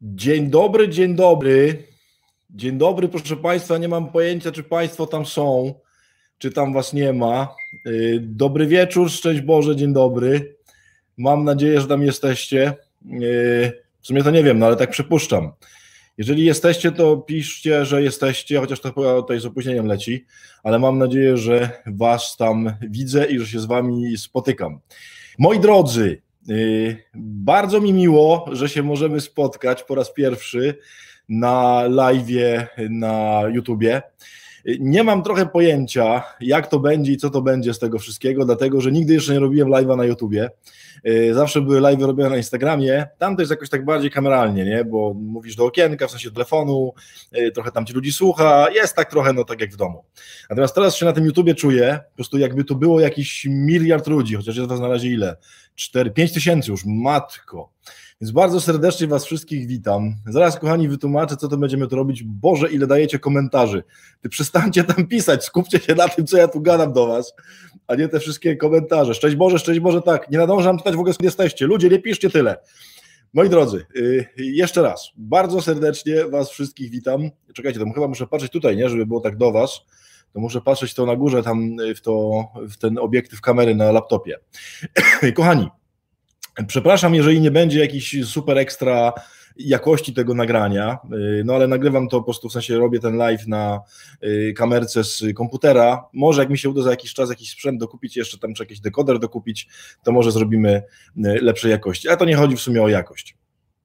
Dzień dobry, dzień dobry. Dzień dobry, proszę Państwa. Nie mam pojęcia, czy Państwo tam są, czy tam Was nie ma. Dobry wieczór, szczęść Boże, dzień dobry. Mam nadzieję, że tam jesteście. W sumie to nie wiem, no ale tak przypuszczam. Jeżeli jesteście, to piszcie, że jesteście, chociaż to chyba tutaj z opóźnieniem leci, ale mam nadzieję, że Was tam widzę i że się z Wami spotykam. Moi drodzy, bardzo mi miło, że się możemy spotkać po raz pierwszy na live'ie na YouTubie. Nie mam trochę pojęcia, jak to będzie i co to będzie z tego wszystkiego, dlatego że nigdy jeszcze nie robiłem live'a na YouTubie. Zawsze były live'y robione na Instagramie, tam to jest jakoś tak bardziej kameralnie, nie? Bo mówisz do okienka, w sensie do telefonu, trochę tam ci ludzi słucha, jest tak trochę, no tak jak w domu. Natomiast teraz się na tym YouTubie czuję, po prostu jakby tu było jakiś miliard ludzi, chociaż jest was na razie ile? 5 tysięcy już, matko. Więc bardzo serdecznie was wszystkich witam. Zaraz, kochani, wytłumaczę, co to będziemy tu robić. Boże, ile dajecie komentarzy. Ty przestańcie tam pisać, skupcie się na tym, co ja tu gadam do was, a nie te wszystkie komentarze. Szczęść Boże, tak. Nie nadążam czytać w ogóle, skąd jesteście. Ludzie, nie piszcie tyle. Moi drodzy, jeszcze raz, bardzo serdecznie was wszystkich witam. Czekajcie, to chyba muszę patrzeć tutaj, nie, żeby było tak do was. To muszę patrzeć to na górze, tam w ten obiektyw kamery na laptopie. Kochani, przepraszam, jeżeli nie będzie jakiś super ekstra jakości tego nagrania, no ale nagrywam to po prostu, w sensie robię ten live na kamerce z komputera. Może jak mi się uda za jakiś czas jakiś sprzęt dokupić, jeszcze tam czy jakiś dekoder dokupić, to może zrobimy lepszej jakości. Ale to nie chodzi w sumie o jakość.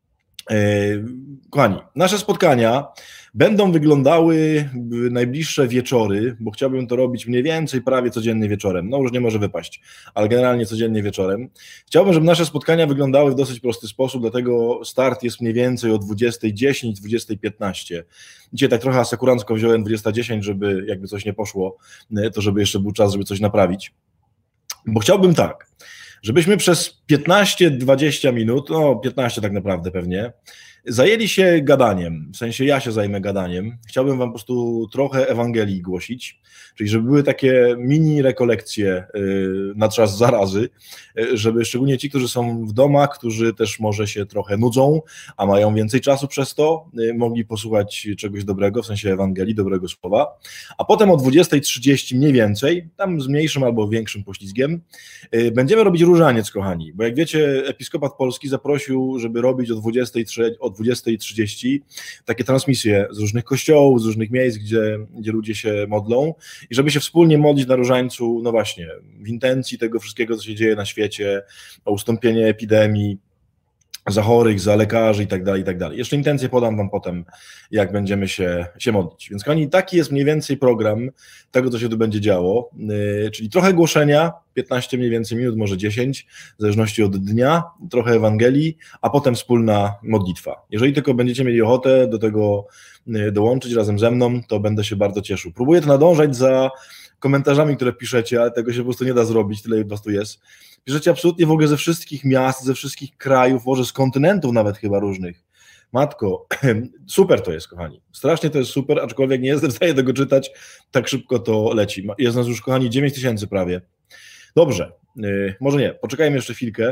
Kochani, nasze spotkania będą wyglądały w najbliższe wieczory, bo chciałbym to robić mniej więcej prawie codziennie wieczorem. No już nie może wypaść, ale generalnie codziennie wieczorem. Chciałbym, żeby nasze spotkania wyglądały w dosyć prosty sposób, dlatego start jest mniej więcej o 20:10, 20:15. Dzisiaj tak trochę asekurancko wziąłem 20:10, żeby jakby coś nie poszło, to żeby jeszcze był czas, żeby coś naprawić. Bo chciałbym tak, żebyśmy przez 15-20 minut, no 15 tak naprawdę pewnie, zajęli się gadaniem, w sensie ja się zajmę gadaniem. Chciałbym wam po prostu trochę Ewangelii głosić, czyli żeby były takie mini rekolekcje na czas zarazy, żeby szczególnie ci, którzy są w domach, którzy też może się trochę nudzą, a mają więcej czasu przez to, mogli posłuchać czegoś dobrego, w sensie Ewangelii, dobrego słowa, a potem o 20:30 mniej więcej, tam z mniejszym albo większym poślizgiem, będziemy robić różaniec, kochani, bo jak wiecie, Episkopat Polski zaprosił, żeby robić o 20:30 takie transmisje z różnych kościołów, z różnych miejsc, gdzie ludzie się modlą i żeby się wspólnie modlić na różańcu, no właśnie, w intencji tego wszystkiego, co się dzieje na świecie, o ustąpienie epidemii, za chorych, za lekarzy i tak dalej, i tak dalej. Jeszcze intencje podam wam potem, jak będziemy się modlić. Więc kochani, taki jest mniej więcej program tego, co się tu będzie działo, czyli trochę głoszenia, 15 mniej więcej minut, może 10, w zależności od dnia, trochę Ewangelii, a potem wspólna modlitwa. Jeżeli tylko będziecie mieli ochotę do tego dołączyć razem ze mną, to będę się bardzo cieszył. Próbuję to nadążać za komentarzami, które piszecie, ale tego się po prostu nie da zrobić, tyle po prostu jest. Piszecie absolutnie w ogóle ze wszystkich miast, ze wszystkich krajów, może z kontynentów nawet chyba różnych. Matko, super to jest, kochani. Strasznie to jest super, aczkolwiek nie jestem w stanie tego czytać, tak szybko to leci. Jest nas już, kochani, 9 tysięcy prawie. Dobrze, może nie, poczekajmy jeszcze chwilkę,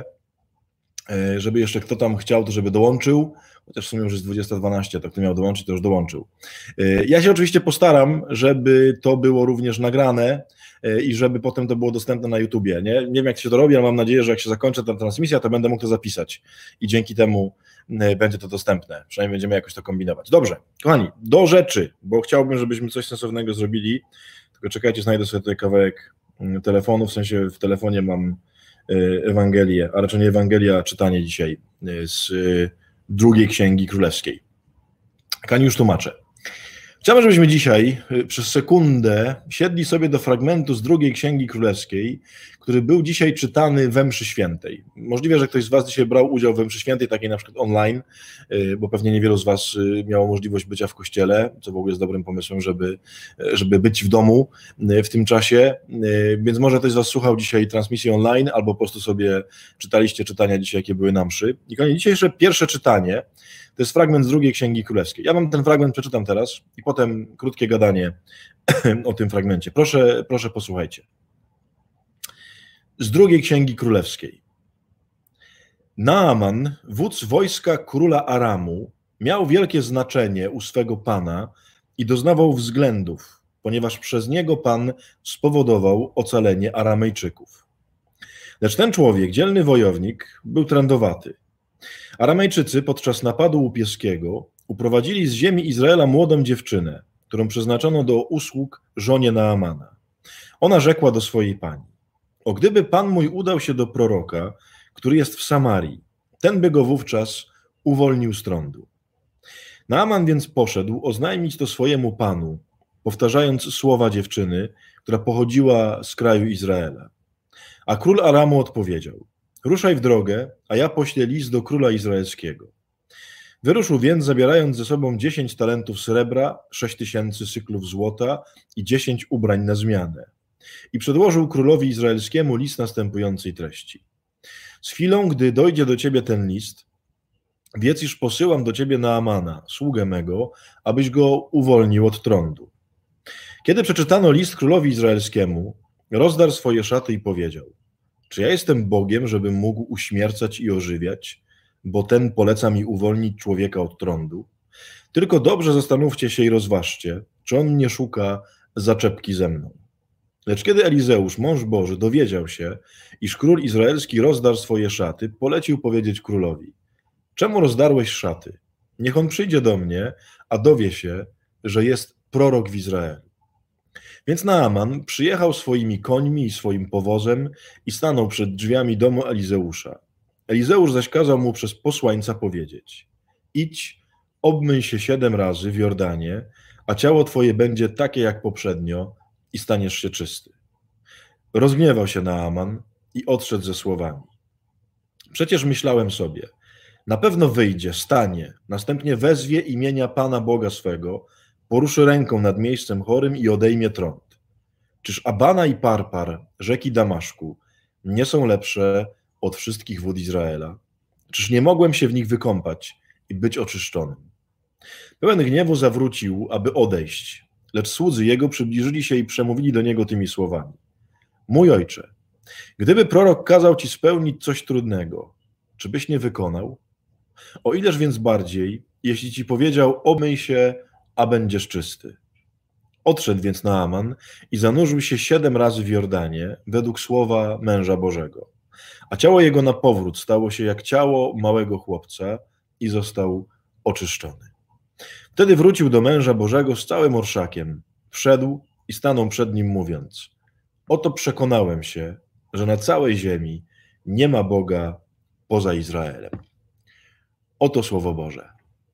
żeby jeszcze kto tam chciał, to żeby dołączył, chociaż w sumie już jest 20:12, to kto miał dołączyć, to już dołączył. Ja się oczywiście postaram, żeby to było również nagrane i żeby potem to było dostępne na YouTubie. Nie wiem, jak się to robi, ale mam nadzieję, że jak się zakończy ta transmisja, to będę mógł to zapisać i dzięki temu będzie to dostępne. Przynajmniej będziemy jakoś to kombinować. Dobrze, kochani, do rzeczy, bo chciałbym, żebyśmy coś sensownego zrobili, tylko czekajcie, znajdę sobie tutaj kawałek telefonu, w sensie w telefonie mam Ewangelię, a raczej nie Ewangelia, a czytanie dzisiaj z drugiej Księgi Królewskiej. Kochani, już tłumaczę. Chciałbym, żebyśmy dzisiaj przez sekundę siedli sobie do fragmentu z drugiej Księgi Królewskiej, który był dzisiaj czytany we mszy świętej. Możliwe, że ktoś z was dzisiaj brał udział we mszy świętej, takiej na przykład online, bo pewnie niewielu z was miało możliwość bycia w kościele, co w ogóle jest dobrym pomysłem, żeby być w domu w tym czasie, więc może ktoś z was słuchał dzisiaj transmisji online, albo po prostu sobie czytaliście czytania dzisiaj, jakie były na mszy. I kochani, dzisiejsze pierwsze czytanie to jest fragment z drugiej Księgi Królewskiej. Ja wam ten fragment przeczytam teraz i potem krótkie gadanie o tym fragmencie. Proszę posłuchajcie. Z drugiej Księgi Królewskiej. Naaman, wódz wojska króla Aramu, miał wielkie znaczenie u swego Pana i doznawał względów, ponieważ przez niego Pan spowodował ocalenie Aramejczyków. Lecz ten człowiek, dzielny wojownik, był trędowaty. Aramejczycy podczas napadu łupieskiego uprowadzili z ziemi Izraela młodą dziewczynę, którą przeznaczono do usług żonie Naamana. Ona rzekła do swojej pani: o gdyby Pan mój udał się do proroka, który jest w Samarii, ten by go wówczas uwolnił z trądu. Naaman więc poszedł oznajmić to swojemu panu, powtarzając słowa dziewczyny, która pochodziła z kraju Izraela. A król Aramu odpowiedział: ruszaj w drogę, a ja poślę list do króla izraelskiego. Wyruszył więc, zabierając ze sobą 10 talentów srebra, 6000 cyklów złota i 10 ubrań na zmianę. I przedłożył królowi izraelskiemu list następującej treści. Z chwilą, gdy dojdzie do ciebie ten list, wiedz, iż posyłam do ciebie Naamana, sługę mego, abyś go uwolnił od trądu. Kiedy przeczytano list królowi izraelskiemu, rozdarł swoje szaty i powiedział: czy ja jestem Bogiem, żebym mógł uśmiercać i ożywiać, bo ten poleca mi uwolnić człowieka od trądu? Tylko dobrze zastanówcie się i rozważcie, czy on nie szuka zaczepki ze mną. Lecz kiedy Elizeusz, mąż Boży, dowiedział się, iż król izraelski rozdarł swoje szaty, polecił powiedzieć królowi: czemu rozdarłeś szaty? Niech on przyjdzie do mnie, a dowie się, że jest prorok w Izraelu. Więc Naaman przyjechał swoimi końmi i swoim powozem i stanął przed drzwiami domu Elizeusza. Elizeusz zaś kazał mu przez posłańca powiedzieć: idź, obmyj się 7 razy w Jordanie, a ciało twoje będzie takie jak poprzednio i staniesz się czysty. Rozgniewał się Naaman i odszedł ze słowami: przecież myślałem sobie, na pewno wyjdzie, stanie, następnie wezwie imienia Pana Boga swego, poruszy ręką nad miejscem chorym i odejmie trąd. Czyż Abana i Parpar, rzeki Damaszku, nie są lepsze od wszystkich wód Izraela? Czyż nie mogłem się w nich wykąpać i być oczyszczonym? Pełen gniewu zawrócił, aby odejść, lecz słudzy jego przybliżyli się i przemówili do niego tymi słowami: mój ojcze, gdyby prorok kazał ci spełnić coś trudnego, czy byś nie wykonał? O ileż więc bardziej, jeśli ci powiedział: obmyj się, a będziesz czysty. Odszedł więc Naaman i zanurzył się 7 razy w Jordanie, według słowa męża Bożego. A ciało jego na powrót stało się jak ciało małego chłopca i został oczyszczony. Wtedy wrócił do męża Bożego z całym orszakiem. Wszedł i stanął przed nim, mówiąc: oto przekonałem się, że na całej ziemi nie ma Boga poza Izraelem. Oto Słowo Boże.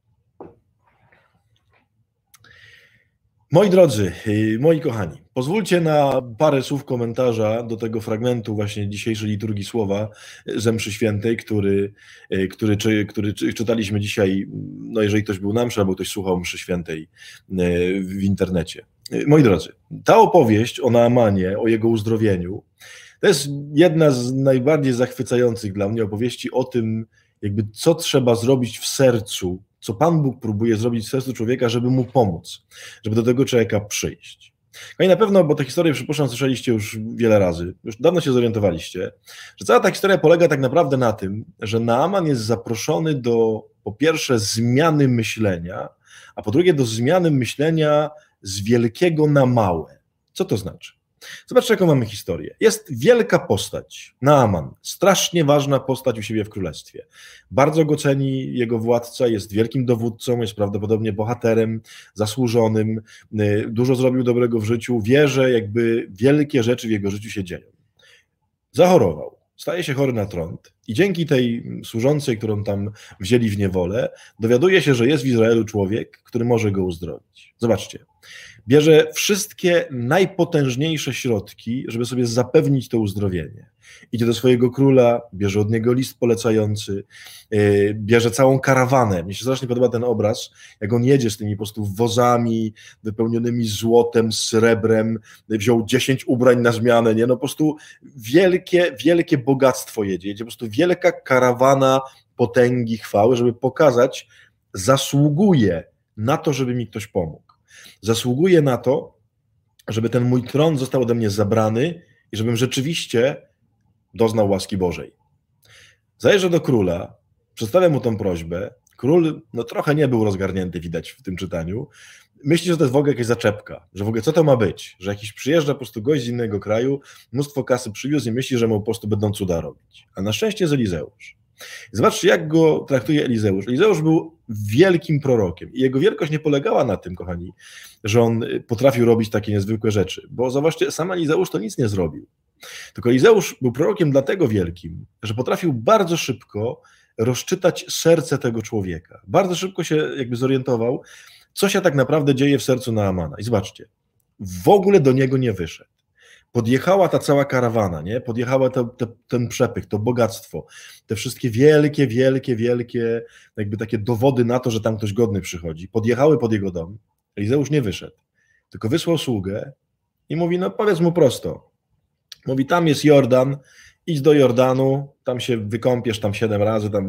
Moi drodzy, moi kochani, pozwólcie na parę słów komentarza do tego fragmentu właśnie dzisiejszej liturgii słowa ze mszy świętej, który czytaliśmy dzisiaj, no jeżeli ktoś był na mszy, albo ktoś słuchał mszy świętej w internecie. Moi drodzy, ta opowieść o Naamanie, o jego uzdrowieniu, to jest jedna z najbardziej zachwycających dla mnie opowieści o tym, jakby co trzeba zrobić w sercu, co Pan Bóg próbuje zrobić w sercu człowieka, żeby mu pomóc, żeby do tego człowieka przyjść. No i na pewno, bo tę historię, przypuszczam, słyszeliście już wiele razy, już dawno się zorientowaliście, że cała ta historia polega tak naprawdę na tym, że Naaman jest zaproszony do, po pierwsze, zmiany myślenia, a po drugie do zmiany myślenia z wielkiego na małe. Co to znaczy? Zobaczcie, jaką mamy historię. Jest wielka postać, Naaman, strasznie ważna postać u siebie w królestwie. Bardzo go ceni jego władca, jest wielkim dowódcą, jest prawdopodobnie bohaterem, zasłużonym, dużo zrobił dobrego w życiu, wie, że jakby wielkie rzeczy w jego życiu się dzieją. Zachorował, staje się chory na trąd i dzięki tej służącej, którą tam wzięli w niewolę, dowiaduje się, że jest w Izraelu człowiek, który może go uzdrowić. Zobaczcie. Bierze wszystkie najpotężniejsze środki, żeby sobie zapewnić to uzdrowienie. Idzie do swojego króla, bierze od niego list polecający, bierze całą karawanę. Mnie się strasznie podoba ten obraz, jak on jedzie z tymi po prostu wozami wypełnionymi złotem, srebrem, wziął 10 ubrań na zmianę, nie? No po prostu wielkie bogactwo jedzie po prostu wielka karawana potęgi, chwały, żeby pokazać, zasługuje na to, żeby mi ktoś pomógł. Zasługuje na to, żeby ten mój tron został ode mnie zabrany i żebym rzeczywiście doznał łaski Bożej. Zajeżdża do króla, przedstawia mu tę prośbę, król no trochę nie był rozgarnięty, widać w tym czytaniu. Myśli, że to jest w ogóle jakaś zaczepka, że w ogóle co to ma być, że jakiś przyjeżdża po prostu gość z innego kraju, mnóstwo kasy przywiózł i myśli, że mu po prostu będą cuda robić. A na szczęście jest Elizeusz. Zobaczcie, jak go traktuje Elizeusz. Elizeusz był wielkim prorokiem i jego wielkość nie polegała na tym, kochani, że on potrafił robić takie niezwykłe rzeczy, bo zobaczcie, sam Elizeusz to nic nie zrobił. Tylko Elizeusz był prorokiem dlatego wielkim, że potrafił bardzo szybko rozczytać serce tego człowieka. Bardzo szybko się jakby zorientował, co się tak naprawdę dzieje w sercu Naamana. I zobaczcie, w ogóle do niego nie wyszedł. Podjechała ta cała karawana, nie? Podjechała ten przepych, to bogactwo, te wszystkie wielkie jakby takie dowody na to, że tam ktoś godny przychodzi. Podjechały pod jego dom. Elizeusz nie wyszedł, tylko wysłał sługę i mówi, no powiedz mu prosto. Mówi, tam jest Jordan, idź do Jordanu, tam się wykąpiesz tam 7 razy, tam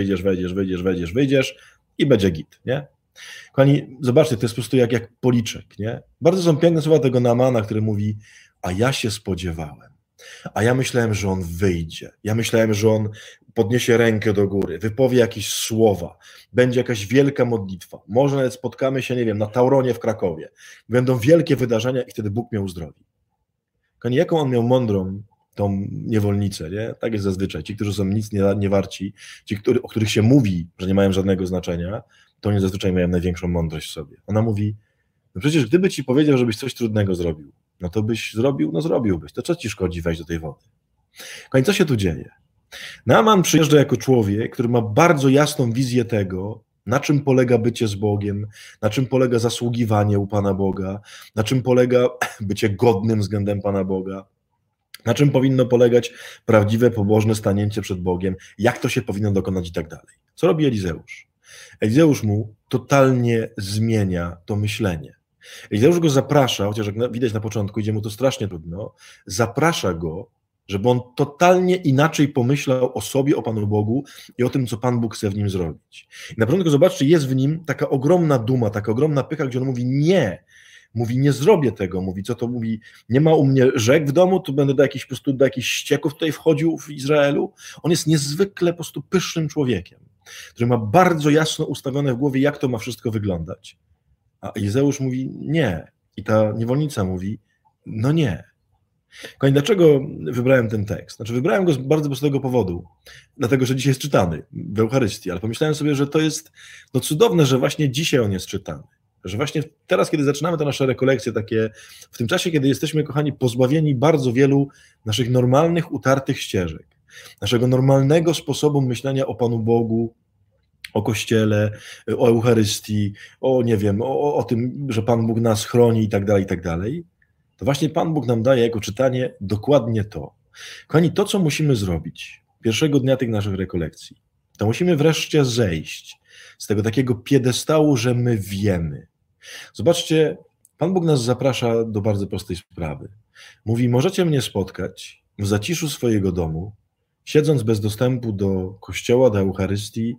wyjdziesz i będzie git, nie? Kochani, zobaczcie, to jest po prostu jak policzek, nie? Bardzo są piękne słowa tego Naamana, który mówi, a ja się spodziewałem, a ja myślałem, że on wyjdzie, ja myślałem, że on podniesie rękę do góry, wypowie jakieś słowa, będzie jakaś wielka modlitwa, może nawet spotkamy się, nie wiem, na Tauronie w Krakowie, będą wielkie wydarzenia i wtedy Bóg mnie uzdrowi. Kochani, jaką on miał mądrą tą niewolnicę, nie? Tak jest zazwyczaj. Ci, którzy są nic nie warci, ci, o których się mówi, że nie mają żadnego znaczenia, to oni zazwyczaj mają największą mądrość w sobie. Ona mówi, no przecież gdyby ci powiedział, żebyś coś trudnego zrobił, no to byś zrobił, no zrobiłbyś. To co ci szkodzi wejść do tej wody? Kochani, co się tu dzieje? Naaman przyjeżdża jako człowiek, który ma bardzo jasną wizję tego, na czym polega bycie z Bogiem, na czym polega zasługiwanie u Pana Boga, na czym polega bycie godnym względem Pana Boga, na czym powinno polegać prawdziwe, pobożne stanięcie przed Bogiem, jak to się powinno dokonać i tak dalej. Co robi Elizeusz? Elizeusz mu totalnie zmienia to myślenie. Elizeusz go zaprasza, chociaż jak widać na początku, idzie mu to strasznie trudno, zaprasza go, żeby on totalnie inaczej pomyślał o sobie, o Panu Bogu i o tym, co Pan Bóg chce w nim zrobić. I na początku, zobaczcie, jest w nim taka ogromna duma, taka ogromna pycha, gdzie on mówi nie. Mówi, nie zrobię tego, mówi, co to mówi, nie ma u mnie rzek w domu, tu będę do jakichś ścieków tutaj wchodził w Izraelu. On jest niezwykle po prostu pysznym człowiekiem, który ma bardzo jasno ustawione w głowie, jak to ma wszystko wyglądać. A Elizeusz mówi nie. I ta niewolnica mówi, no nie. Kochani, dlaczego wybrałem ten tekst? Znaczy, wybrałem go z bardzo prostego powodu, dlatego, że dzisiaj jest czytany w Eucharystii, ale pomyślałem sobie, że to jest no, cudowne, że właśnie dzisiaj on jest czytany. Że właśnie teraz, kiedy zaczynamy te nasze rekolekcje takie, w tym czasie, kiedy jesteśmy, kochani, pozbawieni bardzo wielu naszych normalnych, utartych ścieżek, naszego normalnego sposobu myślenia o Panu Bogu, o Kościele, o Eucharystii, o nie wiem, o tym, że Pan Bóg nas chroni i tak dalej, to właśnie Pan Bóg nam daje jako czytanie dokładnie to. Kochani, to, co musimy zrobić pierwszego dnia tych naszych rekolekcji, to musimy wreszcie zejść z tego takiego piedestału, że my wiemy. Zobaczcie, Pan Bóg nas zaprasza do bardzo prostej sprawy. Mówi, możecie mnie spotkać w zaciszu swojego domu, siedząc bez dostępu do kościoła, do Eucharystii,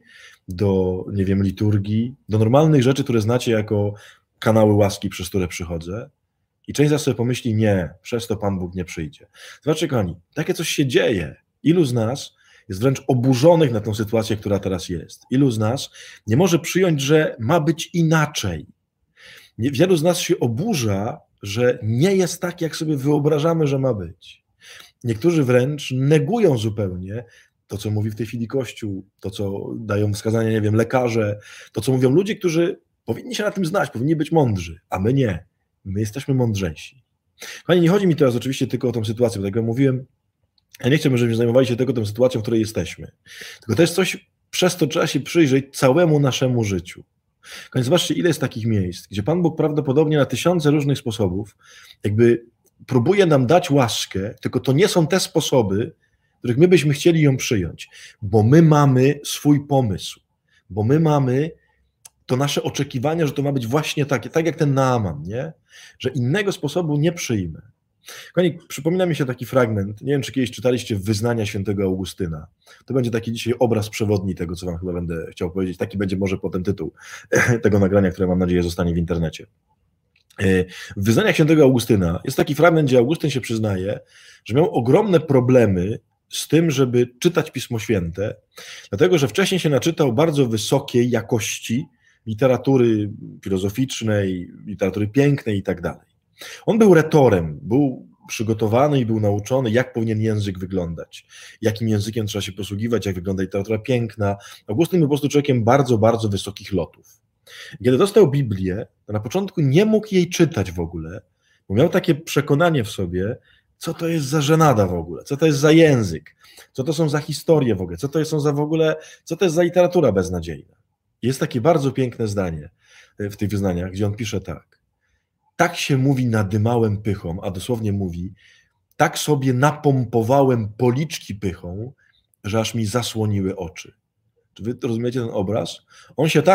do, nie wiem, liturgii, do normalnych rzeczy, które znacie jako kanały łaski, przez które przychodzę. I część z nas sobie pomyśli, nie, przez to Pan Bóg nie przyjdzie. Zobaczcie, kochani, takie coś się dzieje. Ilu z nas jest wręcz oburzonych na tą sytuację, która teraz jest? Ilu z nas nie może przyjąć, że ma być inaczej? Wielu z nas się oburza, że nie jest tak, jak sobie wyobrażamy, że ma być. Niektórzy wręcz negują zupełnie to, co mówi w tej chwili Kościół, to, co dają wskazania, nie wiem, lekarze, to, co mówią ludzie, którzy powinni się na tym znać, powinni być mądrzy, a my nie. My jesteśmy mądrzejsi. Kochani, nie chodzi mi teraz oczywiście tylko o tą sytuację, bo tak jak mówiłem, ja nie chciałbym, żebyśmy zajmowali się tylko tą sytuacją, w której jesteśmy. Tylko to jest coś, przez to trzeba się przyjrzeć całemu naszemu życiu. Kochani, zobaczcie, ile jest takich miejsc, gdzie Pan Bóg prawdopodobnie na tysiące różnych sposobów jakby próbuje nam dać łaskę, tylko to nie są te sposoby, których my byśmy chcieli ją przyjąć, bo my mamy swój pomysł, bo my mamy to nasze oczekiwanie, że to ma być właśnie takie, tak jak ten Naaman, nie? Że innego sposobu nie przyjmę. Kochani, przypomina mi się taki fragment, nie wiem, czy kiedyś czytaliście Wyznania świętego Augustyna. To będzie taki dzisiaj obraz przewodni tego, co wam chyba będę chciał powiedzieć. Taki będzie może potem tytuł tego nagrania, które mam nadzieję zostanie w internecie. W Wyznaniach świętego Augustyna jest taki fragment, gdzie Augustyn się przyznaje, że miał ogromne problemy z tym, żeby czytać Pismo Święte, dlatego że wcześniej się naczytał bardzo wysokiej jakości literatury filozoficznej, literatury pięknej i tak dalej. On był retorem, był przygotowany i był nauczony, jak powinien język wyglądać, jakim językiem trzeba się posługiwać, jak wygląda literatura piękna. Augustyn był po prostu człowiekiem bardzo, bardzo wysokich lotów. Kiedy dostał Biblię, to na początku nie mógł jej czytać w ogóle, bo miał takie przekonanie w sobie, co to jest za żenada w ogóle, co to jest za język, co to są za historie w ogóle, co to są za w ogóle, co to jest za literatura beznadziejna. Jest takie bardzo piękne zdanie w tych wyznaniach, gdzie on pisze tak. Tak się mówi nadymałem pychą, a dosłownie mówi, tak sobie napompowałem policzki pychą, że aż mi zasłoniły oczy. Czy wy rozumiecie ten obraz? On się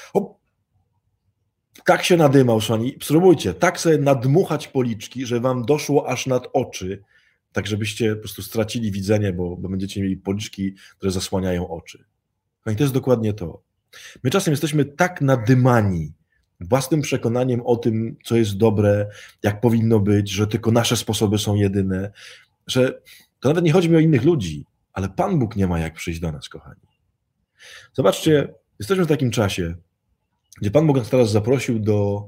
tak się nadymał, szanowni. Spróbujcie, tak sobie nadmuchać policzki, że wam doszło aż nad oczy, tak żebyście po prostu stracili widzenie, bo będziecie mieli policzki, które zasłaniają oczy. No i to jest dokładnie to. My czasem jesteśmy tak nadymani własnym przekonaniem o tym, co jest dobre, jak powinno być, że tylko nasze sposoby są jedyne, że to nawet nie chodzi mi o innych ludzi, ale Pan Bóg nie ma jak przyjść do nas, kochani. Zobaczcie, jesteśmy w takim czasie, gdzie Pan Bóg nas teraz zaprosił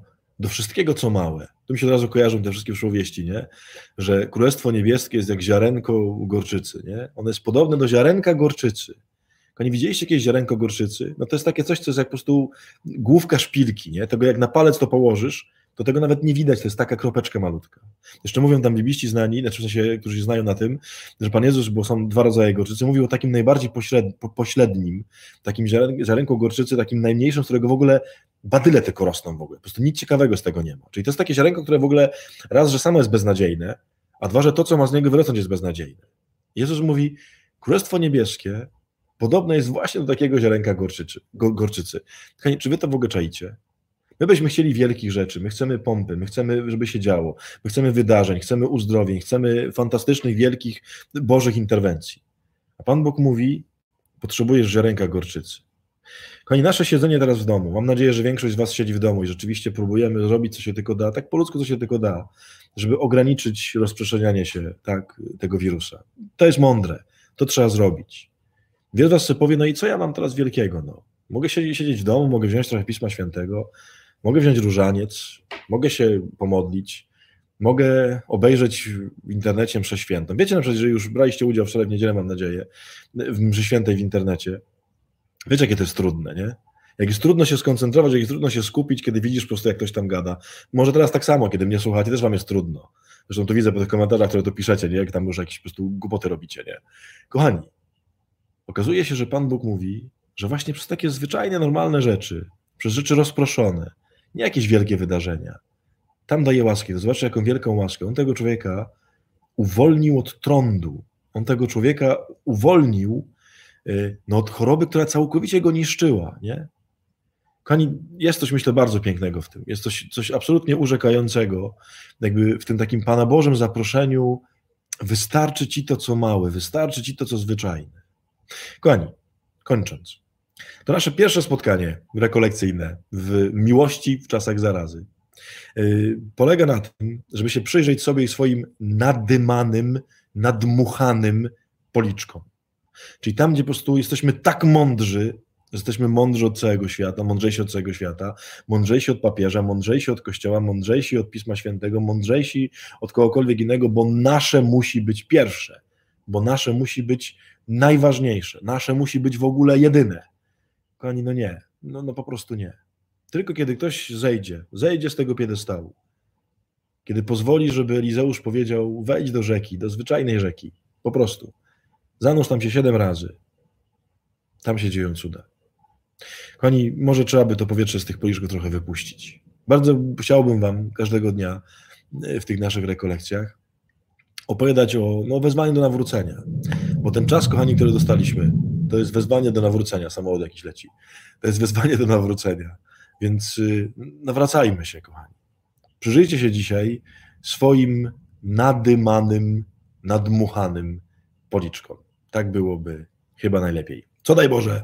do wszystkiego, co małe. Tu mi się od razu kojarzą te wszystkie przypowieści, nie? Że Królestwo Niebieskie jest jak ziarenko gorczycy, nie? Ono jest podobne do ziarenka gorczycy. Nie widzieliście jakieś ziarenko gorczycy? No to jest takie coś, co jest jak po prostu główka szpilki, nie? Tego jak na palec to położysz, to tego nawet nie widać, to jest taka kropeczka malutka. Jeszcze mówią tam bibliści znani, znaczy w sensie, którzy się znają na tym, że Pan Jezus, bo są dwa rodzaje gorczycy, mówił o takim najbardziej pośrednim, takim ziarenku gorczycy, takim najmniejszym, z którego w ogóle badyle tylko rosną w ogóle. Po prostu nic ciekawego z tego nie ma. Czyli to jest takie ziarenko, które w ogóle raz, że samo jest beznadziejne, a dwa, że to, co ma z niego wyrosnąć, jest beznadziejne. Jezus mówi, Królestwo Niebieskie podobne jest właśnie do takiego ziarenka gorczycy. Czy wy to w ogóle czaicie? My byśmy chcieli wielkich rzeczy, my chcemy pompy, my chcemy, żeby się działo, my chcemy wydarzeń, chcemy uzdrowień, chcemy fantastycznych, wielkich, bożych interwencji. A Pan Bóg mówi, potrzebujesz ziarenka gorczycy. Kochani, nasze siedzenie teraz w domu, mam nadzieję, że większość z was siedzi w domu i rzeczywiście próbujemy zrobić, co się tylko da, tak po ludzku, co się tylko da, żeby ograniczyć rozprzestrzenianie się tego wirusa. To jest mądre, to trzeba zrobić. Wielu z was sobie powie, no i co ja mam teraz wielkiego? No, mogę siedzieć w domu, mogę wziąć trochę Pisma Świętego, mogę wziąć różaniec, mogę się pomodlić, mogę obejrzeć w internecie mszę świętą. Wiecie na przykład, że już braliście udział wczoraj w niedzielę, mam nadzieję, w mszy świętej w internecie. Wiecie, jakie to jest trudne, nie? Jak jest trudno się skoncentrować, jak jest trudno się skupić, kiedy widzisz po prostu, jak ktoś tam gada. Może teraz tak samo, kiedy mnie słuchacie, też wam jest trudno. Zresztą to widzę po tych komentarzach, które tu piszecie, nie? Jak tam już jakieś po prostu głupoty robicie, nie? Kochani, okazuje się, że Pan Bóg mówi, że właśnie przez takie zwyczajne, normalne rzeczy, przez rzeczy rozproszone, nie jakieś wielkie wydarzenia, tam daje łaskę. To zobaczcie, jaką wielką łaskę. On tego człowieka uwolnił od trądu. On tego człowieka uwolnił od choroby, która całkowicie go niszczyła, nie? Kochani, jest coś, myślę, bardzo pięknego w tym. Jest coś absolutnie urzekającego, jakby w tym takim Pana Bożym zaproszeniu wystarczy ci to, co małe, wystarczy ci to, co zwyczajne. Kochani, kończąc, to nasze pierwsze spotkanie rekolekcyjne w miłości w czasach zarazy polega na tym, żeby się przyjrzeć sobie i swoim nadymanym, nadmuchanym policzkom. Czyli tam, gdzie po prostu jesteśmy tak mądrzy, że jesteśmy mądrzy od całego świata, mądrzejsi od całego świata, mądrzejsi od papieża, mądrzejsi od Kościoła, mądrzejsi od Pisma Świętego, mądrzejsi od kogokolwiek innego, bo nasze musi być pierwsze, bo nasze musi być najważniejsze, nasze musi być w ogóle jedyne. Kochani, no nie, no po prostu nie. Tylko kiedy ktoś zejdzie z tego piedestału, kiedy pozwoli, żeby Elizeusz powiedział, wejdź do rzeki, do zwyczajnej rzeki, po prostu, zanurz tam się 7 razy, tam się dzieją cuda. Kochani, może trzeba by to powietrze z tych policzków trochę wypuścić. Bardzo chciałbym wam każdego dnia w tych naszych rekolekcjach opowiadać o wezwaniu do nawrócenia, bo ten czas, kochani, który dostaliśmy, to jest wezwanie do nawrócenia, samochód jakiś leci, to jest wezwanie do nawrócenia, więc nawracajmy się, kochani. Przyjrzyjcie się dzisiaj swoim nadymanym, nadmuchanym policzkom. Tak byłoby chyba najlepiej. Co daj Boże.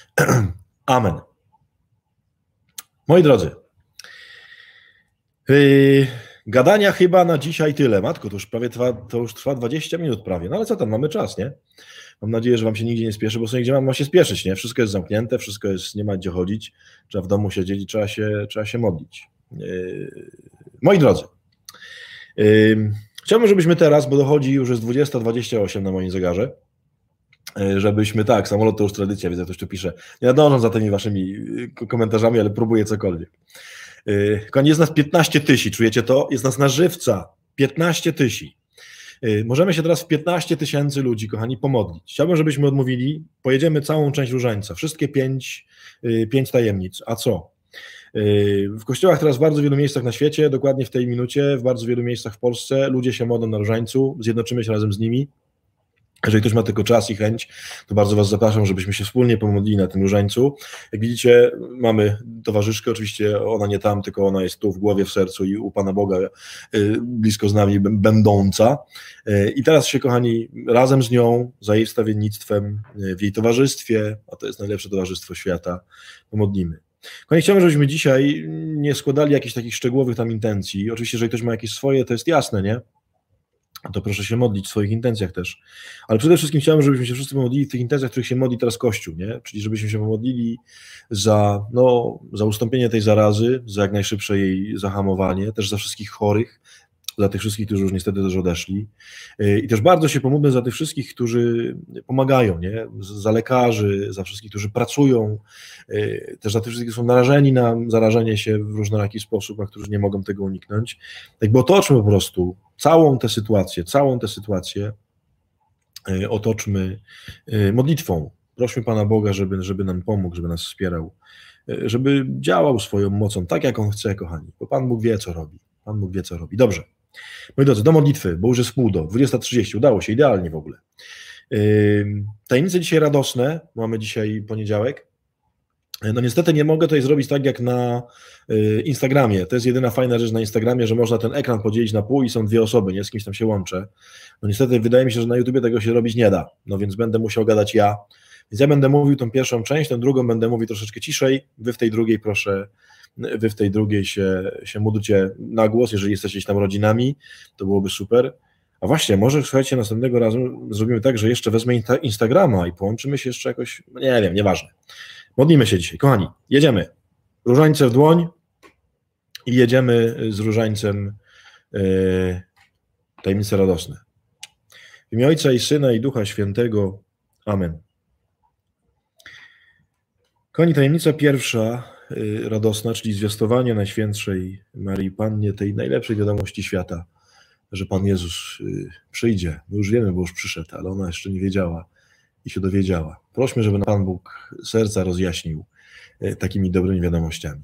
Amen. Moi drodzy, Gadania chyba na dzisiaj tyle. Matko, to już trwa 20 minut prawie. No ale co tam, mamy czas, nie? Mam nadzieję, że wam się nigdzie nie spieszy, bo sobie gdzie ma się spieszyć, nie? Wszystko jest zamknięte, wszystko jest, nie ma gdzie chodzić, trzeba w domu siedzieć i trzeba się modlić. Moi drodzy, chciałbym, żebyśmy teraz, bo dochodzi już jest 20:28 na moim zegarze, żebyśmy, tak, samolot to już tradycja, widzę, ktoś tu pisze, nie nadążam za tymi waszymi komentarzami, ale próbuję cokolwiek. Kochani, jest nas 15 000, czujecie to? Jest nas na żywca 15 000. Możemy się teraz w 15 000 ludzi, kochani, pomodlić. Chciałbym, żebyśmy odmówili, pojedziemy całą część różańca, wszystkie 5 tajemnic. A co? W kościołach teraz w bardzo wielu miejscach na świecie, dokładnie w tej minucie, w bardzo wielu miejscach w Polsce, ludzie się modlą na różańcu, zjednoczymy się razem z nimi. Jeżeli ktoś ma tylko czas i chęć, to bardzo was zapraszam, żebyśmy się wspólnie pomodlili na tym różańcu. Jak widzicie, mamy towarzyszkę, oczywiście ona nie tam, tylko ona jest tu w głowie, w sercu i u Pana Boga blisko z nami będąca. I teraz się, kochani, razem z nią, za jej wstawiennictwem, w jej towarzystwie, a to jest najlepsze towarzystwo świata, pomodlimy. Kochani, chciałbym, żebyśmy dzisiaj nie składali jakichś takich szczegółowych tam intencji. Oczywiście, jeżeli ktoś ma jakieś swoje, to jest jasne, nie? To proszę się modlić w swoich intencjach też. Ale przede wszystkim chciałem, żebyśmy się wszyscy pomodlili w tych intencjach, w których się modli teraz Kościół, nie? Czyli żebyśmy się pomodlili za ustąpienie tej zarazy, za jak najszybsze jej zahamowanie, też za wszystkich chorych, za tych wszystkich, którzy już niestety też odeszli. I też bardzo się pomódlmy za tych wszystkich, którzy pomagają, nie? Za lekarzy, za wszystkich, którzy pracują, też za tych wszystkich, którzy są narażeni na zarażenie się w różnoraki sposób, a którzy nie mogą tego uniknąć. Jakby otoczmy po prostu całą tę sytuację otoczmy modlitwą. Prośmy Pana Boga, żeby nam pomógł, żeby nas wspierał, żeby działał swoją mocą, tak jak On chce, kochani, bo Pan Bóg wie, co robi. Pan Bóg wie, co robi. Dobrze. Moi drodzy, do modlitwy, bo już jest 20:30, udało się, idealnie w ogóle. Tajemnice dzisiaj radosne, mamy dzisiaj poniedziałek. No niestety nie mogę tutaj zrobić tak jak na Instagramie. To jest jedyna fajna rzecz na Instagramie, że można ten ekran podzielić na pół i są 2 osoby, nie? Z kimś tam się łączę. No niestety wydaje mi się, że na YouTubie tego się robić nie da, no więc będę musiał gadać ja. Więc ja będę mówił tą pierwszą część, tę drugą będę mówił troszeczkę ciszej, wy w tej drugiej proszę, wy w tej drugiej się módlcie na głos, jeżeli jesteście tam rodzinami, to byłoby super. A właśnie, może słuchajcie, następnego razu zrobimy tak, że jeszcze wezmę Instagrama i połączymy się jeszcze jakoś, nie wiem, nieważne. Modlimy się dzisiaj. Kochani, jedziemy. Różańce w dłoń i jedziemy z różańcem tajemnice radosne. W imię Ojca i Syna i Ducha Świętego. Amen. Kochani, tajemnica pierwsza radosna, czyli zwiastowanie Najświętszej Maryi Pannie, tej najlepszej wiadomości świata, że Pan Jezus przyjdzie. My już wiemy, bo już przyszedł, ale ona jeszcze nie wiedziała i się dowiedziała. Prośmy, żeby Pan Bóg serca rozjaśnił takimi dobrymi wiadomościami.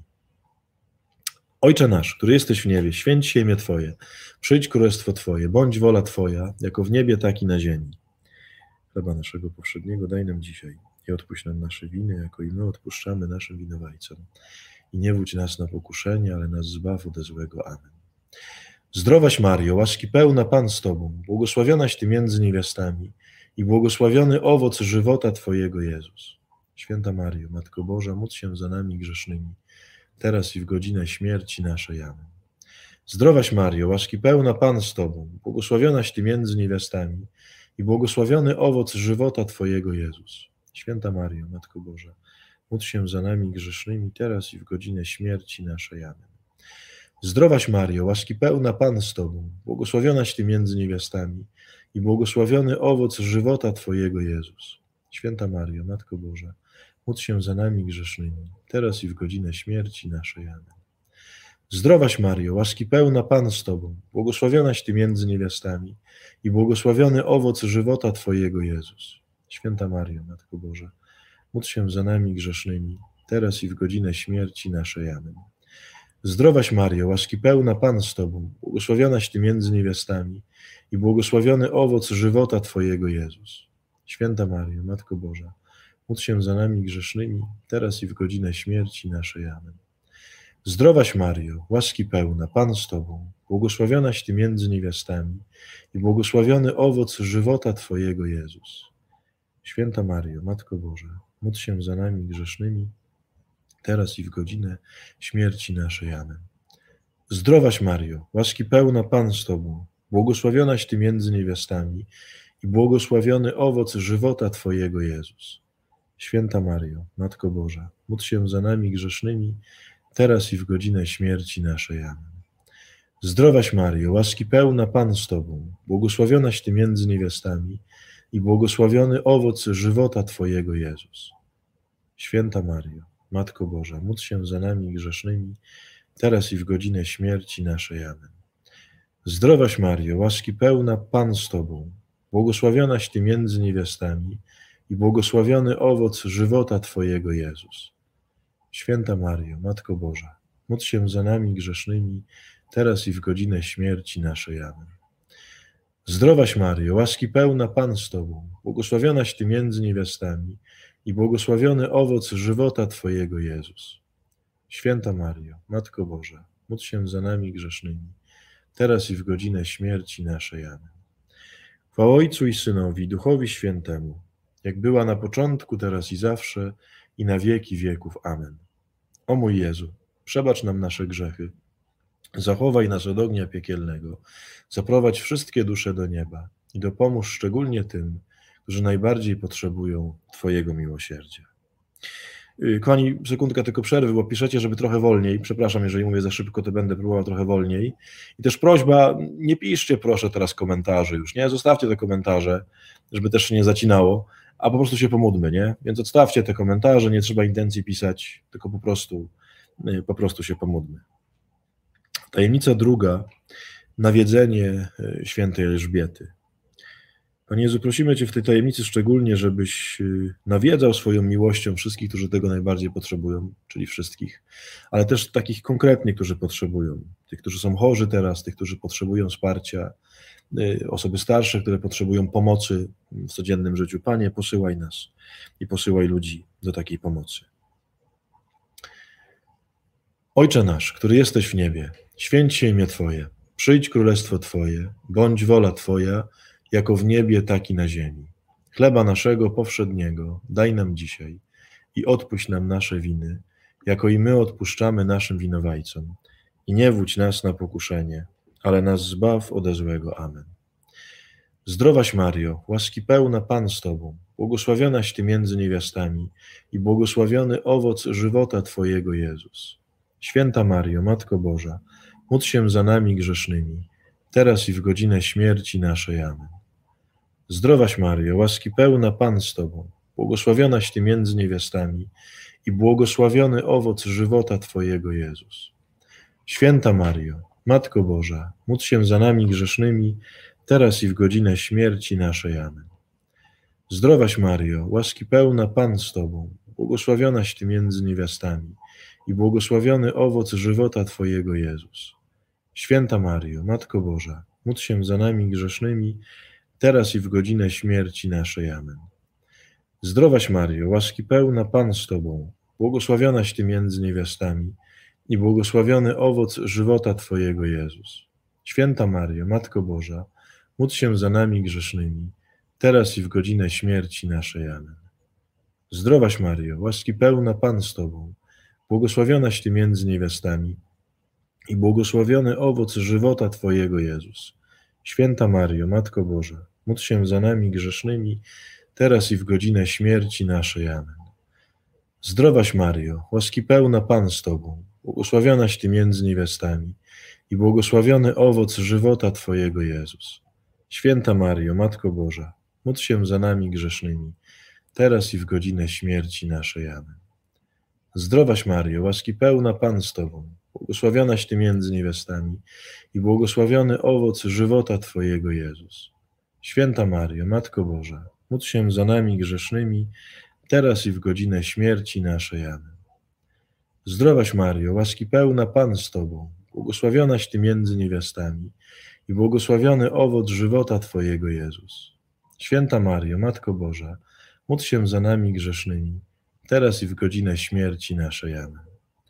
Ojcze nasz, który jesteś w niebie, święć się imię Twoje, przyjdź królestwo Twoje, bądź wola Twoja, jako w niebie, tak i na ziemi. Chleba naszego powszedniego daj nam dzisiaj i odpuść nam nasze winy, jako i my odpuszczamy naszym winowajcom. I nie wódź nas na pokuszenie, ale nas zbaw ode złego. Amen. Zdrowaś Mario, łaski pełna Pan z Tobą, błogosławionaś Ty między niewiastami i błogosławiony owoc żywota Twojego, Jezus. Święta Mario, Matko Boża, módl się za nami grzesznymi, teraz i w godzinę śmierci naszej. Amen. Zdrowaś Mario, łaski pełna Pan z Tobą, błogosławionaś Ty między niewiastami i błogosławiony owoc żywota Twojego, Jezus. Święta Mario, Matko Boża, módl się za nami grzesznymi, teraz i w godzinę śmierci naszej. Amen. Zdrowaś Mario, łaski pełna Pan z Tobą, błogosławionaś Ty między niewiastami i błogosławiony owoc żywota Twojego, Jezus. Święta Mario, Matko Boża, módl się za nami grzesznymi, teraz i w godzinę śmierci naszej. Amen. Zdrowaś Mario, łaski pełna Pan z Tobą, błogosławionaś Ty między niewiastami i błogosławiony owoc żywota Twojego, Jezus. Święta Mario, Matko Boża, módl się za nami grzesznymi, teraz i w godzinę śmierci naszej. Amen. Zdrowaś Mario, łaski pełna Pan z Tobą, błogosławionaś Ty między niewiastami i błogosławiony owoc żywota Twojego, Jezus. Święta Mario, Matko Boża, módl się za nami grzesznymi, teraz i w godzinę śmierci naszej. Amen. Zdrowaś Mario, łaski pełna Pan z Tobą, błogosławionaś Ty między niewiastami i błogosławiony owoc żywota Twojego, Jezus. Święta Mario, Matko Boża, módl się za nami grzesznymi, teraz i w godzinę śmierci naszej. Amen. Zdrowaś Mario, łaski pełna Pan z Tobą, błogosławionaś Ty między niewiastami i błogosławiony owoc żywota Twojego, Jezus. Święta Mario, Matko Boża, módl się za nami grzesznymi, teraz i w godzinę śmierci naszej. Amen. Zdrowaś Mario, łaski pełna Pan z Tobą, błogosławionaś Ty między niewiastami i błogosławiony owoc żywota Twojego, Jezus. Święta Mario, Matko Boża, módl się za nami grzesznymi, teraz i w godzinę śmierci naszej. Amen. Zdrowaś Mario, łaski pełna Pan z Tobą, błogosławionaś Ty między niewiastami i błogosławiony owoc żywota Twojego, Jezus. Święta Mario, Matko Boża, módl się za nami grzesznymi, teraz i w godzinę śmierci naszej. Amen. Zdrowaś Mario, łaski pełna Pan z Tobą, błogosławionaś Ty między niewiastami i błogosławiony owoc żywota Twojego, Jezus. Święta Mario, Matko Boża, módl się za nami grzesznymi, teraz i w godzinę śmierci naszej. Amen. Chwała Ojcu i Synowi, Duchowi Świętemu, jak była na początku, teraz i zawsze, i na wieki wieków. Amen. O mój Jezu, przebacz nam nasze grzechy, zachowaj nas od ognia piekielnego, zaprowadź wszystkie dusze do nieba i dopomóż szczególnie tym, którzy najbardziej potrzebują Twojego miłosierdzia. Kochani, sekundkę tylko przerwy, bo piszecie, żeby trochę wolniej. Przepraszam, jeżeli mówię za szybko, to będę próbował trochę wolniej. I też prośba, nie piszcie proszę teraz komentarzy już, nie? Zostawcie te komentarze, żeby też się nie zacinało, a po prostu się pomódlmy, nie? Więc odstawcie te komentarze, nie trzeba intencji pisać, tylko po prostu się pomódlmy. Tajemnica druga, nawiedzenie świętej Elżbiety. Panie Jezu, prosimy Cię w tej tajemnicy szczególnie, żebyś nawiedzał swoją miłością wszystkich, którzy tego najbardziej potrzebują, czyli wszystkich, ale też takich konkretnie, którzy potrzebują. Tych, którzy są chorzy teraz, tych, którzy potrzebują wsparcia, osoby starsze, które potrzebują pomocy w codziennym życiu. Panie, posyłaj nas i posyłaj ludzi do takiej pomocy. Ojcze nasz, który jesteś w niebie, święć się imię Twoje, przyjdź królestwo Twoje, bądź wola Twoja, jako w niebie, tak i na ziemi. Chleba naszego powszedniego daj nam dzisiaj i odpuść nam nasze winy, jako i my odpuszczamy naszym winowajcom. I nie wódź nas na pokuszenie, ale nas zbaw ode złego. Amen. Zdrowaś Mario, łaski pełna Pan z Tobą, błogosławionaś Ty między niewiastami i błogosławiony owoc żywota Twojego, Jezus. Święta Mario, Matko Boża, módl się za nami grzesznymi, teraz i w godzinę śmierci naszej. Amen. Zdrowaś Mario, łaski pełna Pan z Tobą, błogosławionaś Ty między niewiastami i błogosławiony owoc żywota Twojego, Jezus. Święta Mario, Matko Boża, módl się za nami grzesznymi, teraz i w godzinę śmierci naszej. Amen. Zdrowaś Mario, łaski pełna Pan z Tobą, błogosławionaś Ty między niewiastami i błogosławiony owoc żywota Twojego, Jezus. Święta Mario, Matko Boża, módl się za nami grzesznymi, teraz i w godzinę śmierci naszej. Amen. Zdrowaś Mario, łaski pełna Pan z Tobą, błogosławionaś Ty między niewiastami i błogosławiony owoc żywota Twojego, Jezus. Święta Mario, Matko Boża, módl się za nami grzesznymi, teraz i w godzinę śmierci naszej. Amen. Zdrowaś Mario, łaski pełna Pan z Tobą, błogosławionaś Ty między niewiastami i błogosławiony owoc żywota Twojego, Jezus. Święta Mario, Matko Boża, módl się za nami grzesznymi, teraz i w godzinę śmierci naszej. Amen. Zdrowaś Mario, łaski pełna Pan z Tobą, błogosławionaś Ty między niewiastami i błogosławiony owoc żywota Twojego, Jezus. Święta Mario, Matko Boża, módl się za nami grzesznymi, teraz i w godzinę śmierci naszej. Amen. Zdrowaś Mario, łaski pełna Pan z Tobą, błogosławionaś Ty między niewiastami i błogosławiony owoc żywota Twojego, Jezus. Święta Mario, Matko Boża, módl się za nami grzesznymi, teraz i w godzinę śmierci naszej. Amen. Zdrowaś Mario, łaski pełna Pan z Tobą, błogosławionaś Ty między niewiastami i błogosławiony owoc żywota Twojego, Jezus. Święta Mario, Matko Boża, módl się za nami grzesznymi, teraz i w godzinę śmierci naszej. Amen.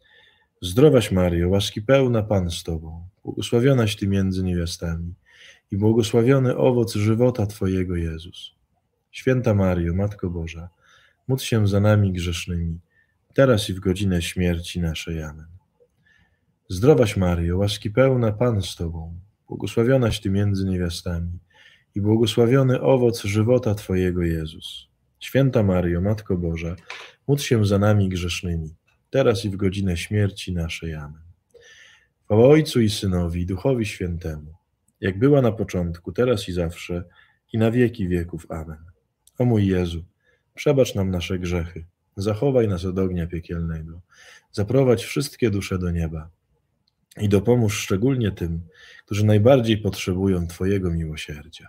Zdrowaś Mario, łaski pełna Pan z Tobą, błogosławionaś Ty między niewiastami i błogosławiony owoc żywota Twojego, Jezus. Święta Mario, Matko Boża, módl się za nami grzesznymi, teraz i w godzinę śmierci naszej. Amen. Zdrowaś Maryjo, łaski pełna, Pan z Tobą, błogosławionaś Ty między niewiastami i błogosławiony owoc żywota Twojego, Jezus. Święta Maryjo, Matko Boża, módl się za nami grzesznymi, teraz i w godzinę śmierci naszej. Amen. Chwała Ojcu i Synowi, i Duchowi Świętemu, jak była na początku, teraz i zawsze, i na wieki wieków. Amen. O mój Jezu, przebacz nam nasze grzechy, zachowaj nas od ognia piekielnego, zaprowadź wszystkie dusze do nieba i dopomóż szczególnie tym, którzy najbardziej potrzebują Twojego miłosierdzia.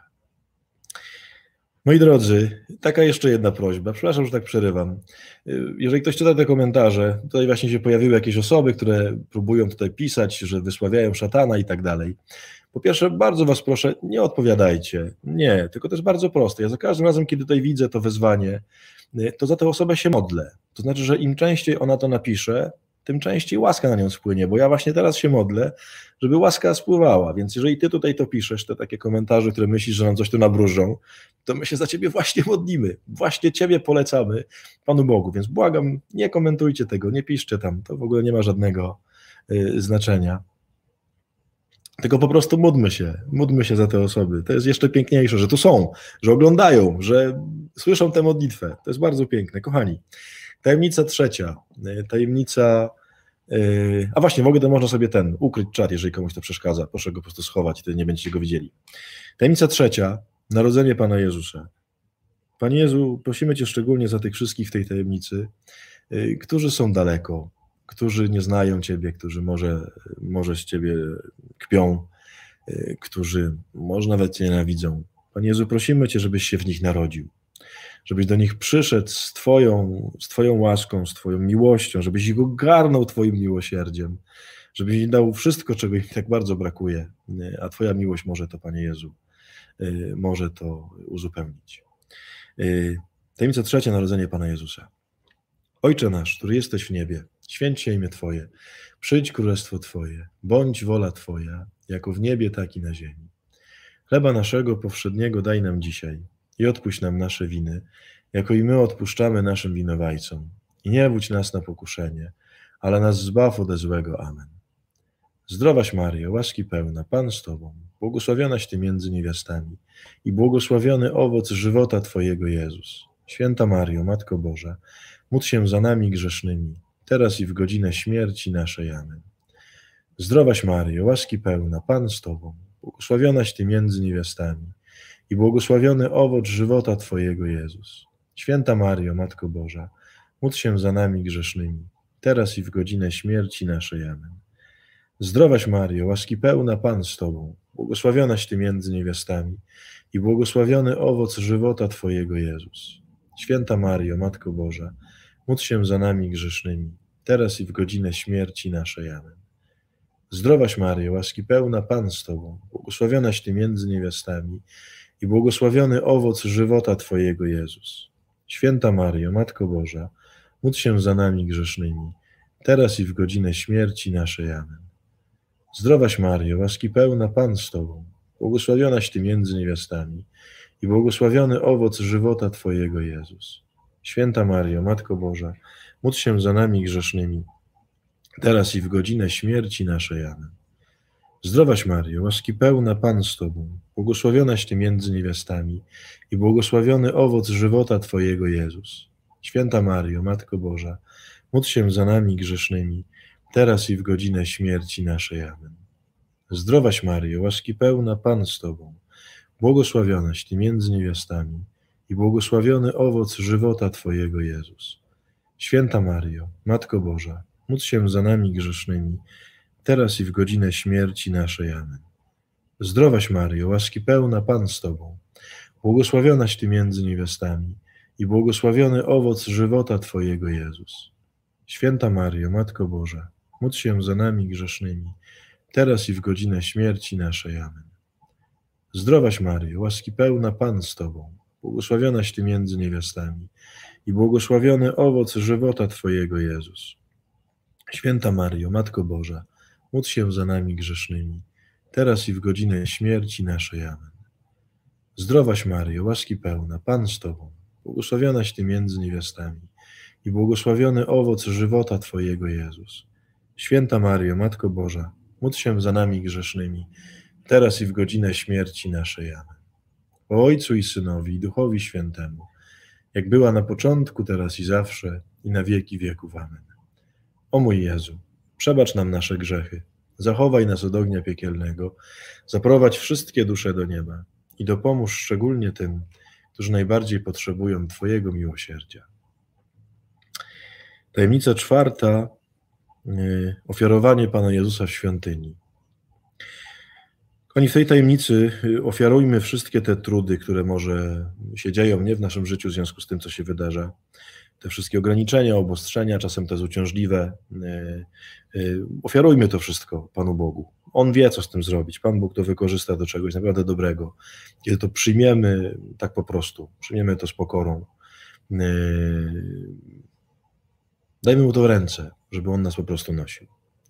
Moi drodzy, taka jeszcze jedna prośba, przepraszam, że tak przerywam. Jeżeli ktoś czyta te komentarze, tutaj właśnie się pojawiły jakieś osoby, które próbują tutaj pisać, że wysławiają szatana i tak dalej. Po pierwsze, bardzo Was proszę, nie odpowiadajcie. Nie, tylko to jest bardzo proste. Ja za każdym razem, kiedy tutaj widzę to wezwanie, to za tę osobę się modlę. To znaczy, że im częściej ona to napisze, tym częściej łaska na nią spłynie, bo ja właśnie teraz się modlę, żeby łaska spływała. Więc jeżeli Ty tutaj to piszesz, te takie komentarze, które myślisz, że nam coś tu nabrużą, to my się za Ciebie właśnie modlimy. Właśnie Ciebie polecamy Panu Bogu. Więc błagam, nie komentujcie tego, nie piszcie tam. To w ogóle nie ma żadnego znaczenia. Tylko po prostu módlmy się za te osoby. To jest jeszcze piękniejsze, że tu są, że oglądają, że słyszą tę modlitwę. To jest bardzo piękne. Kochani, tajemnica trzecia. Tajemnica... A właśnie, w ogóle to można sobie ukryć czat, jeżeli komuś to przeszkadza. Proszę go po prostu schować, wtedy nie będziecie go widzieli. Tajemnica trzecia. Narodzenie Pana Jezusa. Panie Jezu, prosimy Cię szczególnie za tych wszystkich w tej tajemnicy, którzy są daleko, którzy nie znają Ciebie, którzy może z Ciebie kpią, którzy może nawet Cię nienawidzą. Panie Jezu, prosimy Cię, żebyś się w nich narodził, żebyś do nich przyszedł z Twoją łaską, z Twoją miłością, żebyś ich ogarnął Twoim miłosierdziem, żebyś im dał wszystko, czego im tak bardzo brakuje, a Twoja miłość może to, Panie Jezu, może to uzupełnić. Tajemnica trzecia, narodzenie Pana Jezusa. Ojcze nasz, który jesteś w niebie, święć się imię Twoje, przyjdź królestwo Twoje, bądź wola Twoja, jako w niebie, tak i na ziemi. Chleba naszego powszedniego daj nam dzisiaj i odpuść nam nasze winy, jako i my odpuszczamy naszym winowajcom. I nie wódź nas na pokuszenie, ale nas zbaw ode złego. Amen. Zdrowaś Maryjo, łaski pełna, Pan z Tobą, błogosławionaś Ty między niewiastami i błogosławiony owoc żywota Twojego, Jezus. Święta Maryjo, Matko Boża, módl się za nami grzesznymi, teraz i w godzinę śmierci naszej. Amen. Zdrowaś Maryjo, łaski pełna, Pan z Tobą, błogosławionaś Ty między niewiastami i błogosławiony owoc żywota Twojego, Jezus. Święta Maryjo, Matko Boża, módl się za nami grzesznymi, teraz i w godzinę śmierci naszej. Amen. Zdrowaś Maryjo, łaski pełna, Pan z Tobą, błogosławionaś Ty między niewiastami i błogosławiony owoc żywota Twojego, Jezus. Święta Maryjo, Matko Boża, módl się za nami grzesznymi, teraz i w godzinę śmierci naszej. Amen. Zdrowaś Maryjo, łaski pełna, Pan z Tobą, błogosławionaś Ty między niewiastami i błogosławiony owoc żywota Twojego, Jezus. Święta Maryjo, Matko Boża, módl się za nami grzesznymi, teraz i w godzinę śmierci naszej. Amen. Zdrowaś Maryjo, łaski pełna, Pan z Tobą, błogosławionaś Ty między niewiastami i błogosławiony owoc żywota Twojego, Jezus. Święta Maryjo, Matko Boża, módl się za nami grzesznymi, teraz i w godzinę śmierci naszej. Amen. Zdrowaś Maryjo, łaski pełna, Pan z Tobą, błogosławionaś Ty między niewiastami i błogosławiony owoc żywota Twojego, Jezus. Święta Maryjo, Matko Boża, módl się za nami grzesznymi, teraz i w godzinę śmierci naszej. Amen. Zdrowaś Maryjo, łaski pełna, Pan z Tobą, błogosławionaś Ty między niewiastami i błogosławiony owoc żywota Twojego, Jezus. Święta Maryjo, Matko Boża, módl się za nami grzesznymi, teraz i w godzinę śmierci naszej. Amen. Zdrowaś Maryjo, łaski pełna, Pan z Tobą, błogosławionaś Ty między niewiastami i błogosławiony owoc żywota Twojego, Jezus. Święta Maryjo, Matko Boża, módl się za nami grzesznymi, teraz i w godzinę śmierci naszej. Amen. Zdrowaś Maryjo, łaski pełna, Pan z Tobą, błogosławionaś Ty między niewiastami i błogosławiony owoc żywota Twojego, Jezus. Święta Maryjo, Matko Boża, módl się za nami grzesznymi, teraz i w godzinę śmierci naszej. Amen. Zdrowaś Maryjo, łaski pełna, Pan z Tobą, błogosławionaś Ty między niewiastami i błogosławiony owoc żywota Twojego, Jezus. Święta Maryjo, Matko Boża, módl się za nami grzesznymi, teraz i w godzinę śmierci naszej. Amen. O Ojcu i Synowi, i Duchowi Świętemu, jak była na początku, teraz i zawsze, i na wieki wieków. Amen. O mój Jezu, przebacz nam nasze grzechy, zachowaj nas od ognia piekielnego, zaprowadź wszystkie dusze do nieba i dopomóż szczególnie tym, którzy najbardziej potrzebują Twojego miłosierdzia. Tajemnica czwarta. Ofiarowanie Pana Jezusa w świątyni. Kochani, w tej tajemnicy ofiarujmy wszystkie te trudy, które może się dzieją nie w naszym życiu w związku z tym, co się wydarza. Te wszystkie ograniczenia, obostrzenia, czasem te uciążliwe. Ofiarujmy to wszystko Panu Bogu. On wie, co z tym zrobić. Pan Bóg to wykorzysta do czegoś naprawdę dobrego. Kiedy to przyjmiemy tak po prostu, przyjmiemy to z pokorą. Dajmy Mu to w ręce, żeby On nas po prostu nosił.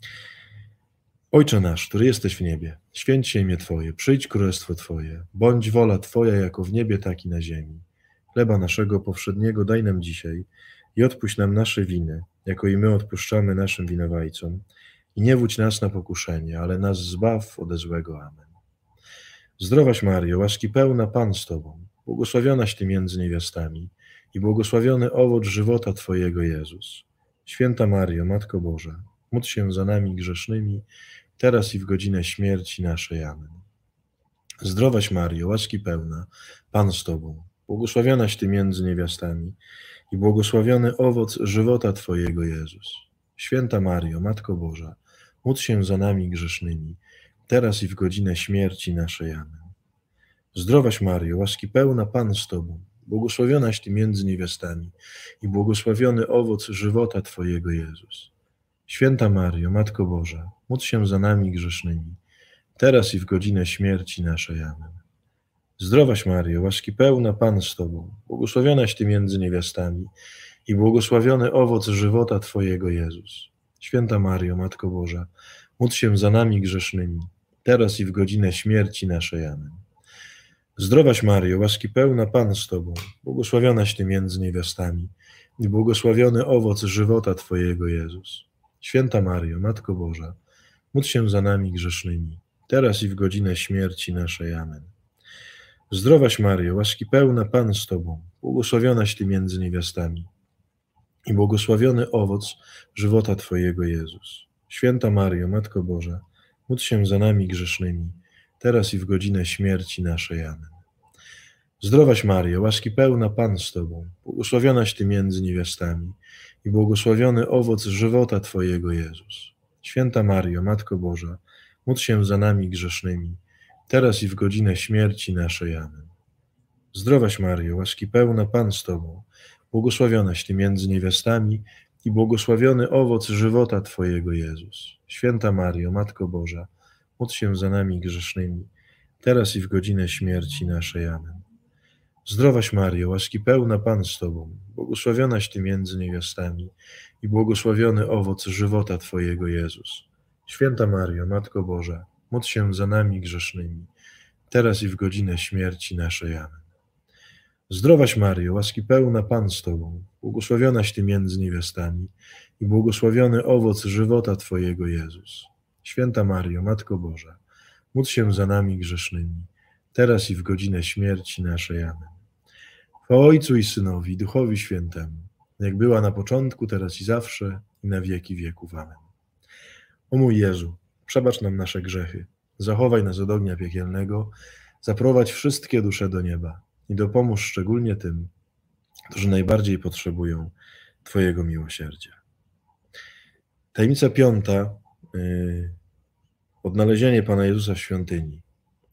Ojcze nasz, który jesteś w niebie, święć się imię Twoje, przyjdź królestwo Twoje, bądź wola Twoja jako w niebie, tak i na ziemi. Chleba naszego powszedniego daj nam dzisiaj i odpuść nam nasze winy, jako i my odpuszczamy naszym winowajcom. I nie wódź nas na pokuszenie, ale nas zbaw ode złego. Amen. Zdrowaś Maryjo, łaski pełna, Pan z Tobą, błogosławionaś Ty między niewiastami i błogosławiony owoc żywota Twojego, Jezus. Święta Maryjo, Matko Boża, módl się za nami grzesznymi, teraz i w godzinę śmierci naszej. Amen. Zdrowaś Maryjo, łaski pełna, Pan z Tobą, błogosławionaś Ty między niewiastami i błogosławiony owoc żywota Twojego, Jezus. Święta Maryjo, Matko Boża, módl się za nami grzesznymi, teraz i w godzinę śmierci naszej. Amen. Zdrowaś Maryjo, łaski pełna, Pan z Tobą, błogosławionaś Ty między niewiastami i błogosławiony owoc żywota Twojego, Jezus. Święta Maryjo, Matko Boża, módl się za nami grzesznymi, teraz i w godzinę śmierci naszej. Amen. Zdrowaś Maryjo, łaski pełna, Pan z Tobą, błogosławionaś Ty między niewiastami i błogosławiony owoc żywota Twojego, Jezus. Święta Maryjo, Matko Boża, módl się za nami grzesznymi, teraz i w godzinę śmierci naszej. Amen. Zdrowaś Maryjo, łaski pełna, Pan z Tobą, błogosławionaś Ty między niewiastami i błogosławiony owoc żywota Twojego, Jezus. Święta Maryjo, Matko Boża, módl się za nami grzesznymi, teraz i w godzinę śmierci naszej. Amen. Zdrowaś Maryjo, łaski pełna, Pan z Tobą, błogosławionaś Ty między niewiastami i błogosławiony owoc żywota Twojego, Jezus. Święta Maryjo, Matko Boża, módl się za nami grzesznymi, teraz i w godzinę śmierci naszej. Amen. Zdrowaś Maryjo, łaski pełna, Pan z Tobą, błogosławionaś Ty między niewiastami i błogosławiony owoc żywota Twojego, Jezus. Święta Maryjo, Matko Boża, módl się za nami grzesznymi, teraz i w godzinę śmierci naszej. Amen. Zdrowaś Maryjo, łaski pełna, Pan z Tobą, błogosławionaś Ty między niewiastami i błogosławiony owoc żywota Twojego, Jezus. Święta Maryjo, Matko Boża, módl się za nami grzesznymi, teraz i w godzinę śmierci naszej. Amen. Zdrowaś Maryjo, łaski pełna, Pan z Tobą, błogosławionaś Ty między niewiastami i błogosławiony owoc żywota Twojego, Jezus. Święta Maryjo, Matko Boża, módl się za nami grzesznymi, teraz i w godzinę śmierci naszej. Amen. Zdrowaś Maryjo, łaski pełna, Pan z Tobą, błogosławionaś Ty między niewiastami i błogosławiony owoc żywota Twojego, Jezus. Święta Maryjo, Matko Boża, módl się za nami grzesznymi, teraz i w godzinę śmierci naszej. Amen. Chwała Ojcu i Synowi, i Duchowi Świętemu, jak była na początku, teraz i zawsze, i na wieki wieków. Amen. O mój Jezu, przebacz nam nasze grzechy, zachowaj nas od ognia piekielnego, zaprowadź wszystkie dusze do nieba i dopomóż szczególnie tym, którzy najbardziej potrzebują Twojego miłosierdzia. Tajemnica piąta. Odnalezienie Pana Jezusa w świątyni.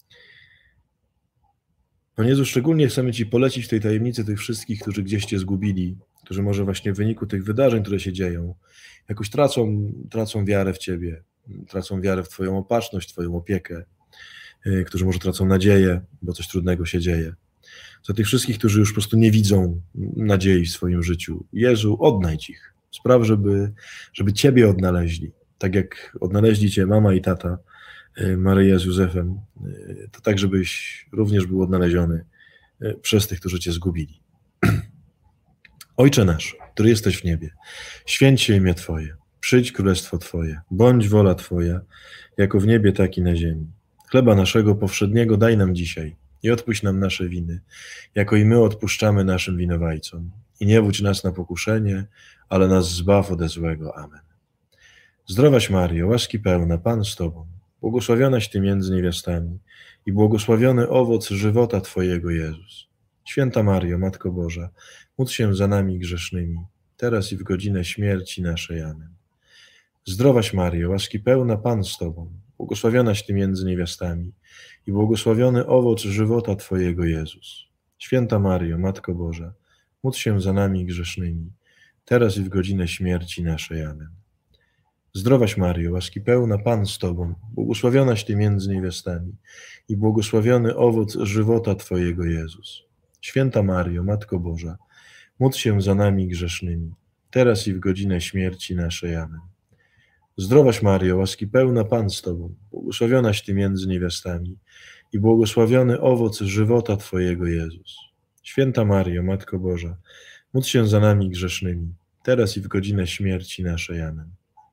Panie Jezu, szczególnie chcemy Ci polecić w tej tajemnicy tych wszystkich, którzy gdzieś Cię zgubili, którzy może właśnie w wyniku tych wydarzeń, które się dzieją, jakoś tracą wiarę w Ciebie, tracą wiarę w Twoją opatrzność, Twoją opiekę, którzy może tracą nadzieję, bo coś trudnego się dzieje. Za tych wszystkich, którzy już po prostu nie widzą nadziei w swoim życiu. Jezu, odnajdź ich. Spraw, żeby Ciebie odnaleźli. Tak jak odnaleźli Cię mama i tata, Maryja z Józefem, to tak, żebyś również był odnaleziony przez tych, którzy Cię zgubili. Ojcze nasz, który jesteś w niebie, święć się imię Twoje, Przyjdź królestwo Twoje, bądź wola Twoja, jako w niebie, tak i na ziemi. Chleba naszego powszedniego daj nam dzisiaj i odpuść nam nasze winy, jako i my odpuszczamy naszym winowajcom. I nie wódź nas na pokuszenie, ale nas zbaw ode złego. Amen. Zdrowaś Maryjo, łaski pełna, Pan z Tobą, błogosławionaś Ty między niewiastami i błogosławiony owoc żywota Twojego, Jezus. Święta Maryjo, Matko Boża, módl się za nami grzesznymi, teraz i w godzinę śmierci naszej. Amen. Zdrowaś Maryjo, łaski pełna, Pan z Tobą, błogosławionaś Ty między niewiastami i błogosławiony owoc żywota Twojego, Jezus. Święta Maryjo, Matko Boża, módl się za nami grzesznymi, teraz i w godzinę śmierci naszej. Amen. Zdrowaś Maryjo, łaski pełna, Pan z Tobą, błogosławionaś Ty między niewiastami i błogosławiony owoc żywota Twojego, Jezus. Święta Maryjo, Matko Boża, módl się za nami grzesznymi, teraz i w godzinę śmierci naszej. Amen. Zdrowaś Maryjo, łaski pełna, Pan z Tobą, błogosławionaś Ty między niewiastami i błogosławiony owoc żywota Twojego, Jezus. Święta Maryjo, Matko Boża, módl się za nami grzesznymi, teraz i w godzinę śmierci naszej. Amen.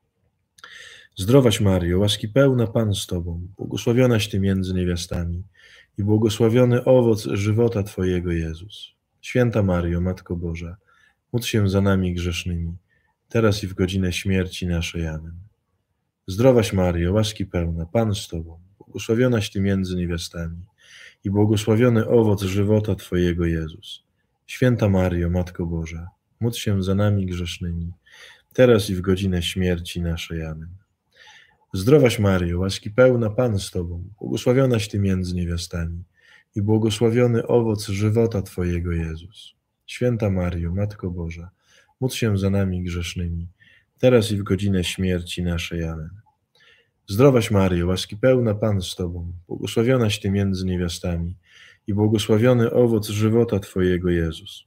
Zdrowaś Maryjo, łaski pełna, Pan z Tobą, błogosławionaś Ty między niewiastami i błogosławiony owoc żywota Twojego, Jezus. Święta Maryjo, Matko Boża, módl się za nami grzesznymi, teraz i w godzinę śmierci naszej. Amen. Zdrowaś Maryjo, łaski pełna, Pan z Tobą, błogosławionaś Ty między niewiastami i błogosławiony owoc żywota Twojego, Jezus. Święta Maryjo, Matko Boża, módl się za nami grzesznymi, teraz i w godzinę śmierci naszej. Amen. Zdrowaś Maryjo, łaski pełna, Pan z Tobą, błogosławionaś Ty między niewiastami i błogosławiony owoc żywota Twojego, Jezus. Święta Maryjo, Matko Boża, módl się za nami grzesznymi, teraz i w godzinę śmierci naszej. Amen. Zdrowaś Maryjo, łaski pełna, Pan z Tobą, błogosławionaś Ty między niewiastami i błogosławiony owoc żywota Twojego, Jezus.